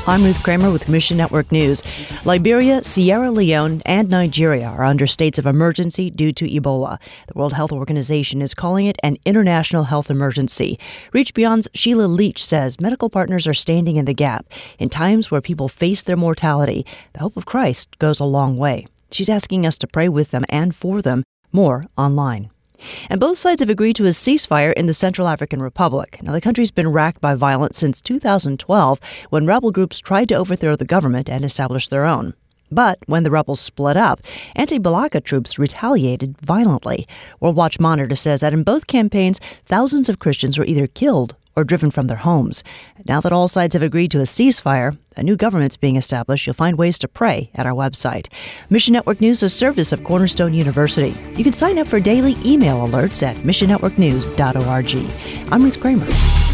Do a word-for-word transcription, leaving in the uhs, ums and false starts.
I'm Ruth Kramer with Mission Network News. Liberia, Sierra Leone, and Nigeria are under states of emergency due to Ebola. The World Health Organization is calling it an international health emergency. Reach Beyond's Sheila Leach says medical partners are standing in the gap. In times where people face their mortality, the hope of Christ goes a long way. She's asking us to pray with them and for them. More online. And both sides have agreed to a ceasefire in the Central African Republic. Now, the country's been racked by violence since two thousand twelve, when rebel groups tried to overthrow the government and establish their own. But when the rebels split up, anti-Balaka troops retaliated violently. World Watch Monitor says that in both campaigns, thousands of Christians were either killed or driven from their homes. Now that all sides have agreed to a ceasefire, a new government's being established. You'll find ways to pray at our website. Mission Network News is a service of Cornerstone University. You can sign up for daily email alerts at mission network news dot org. I'm Ruth Kramer.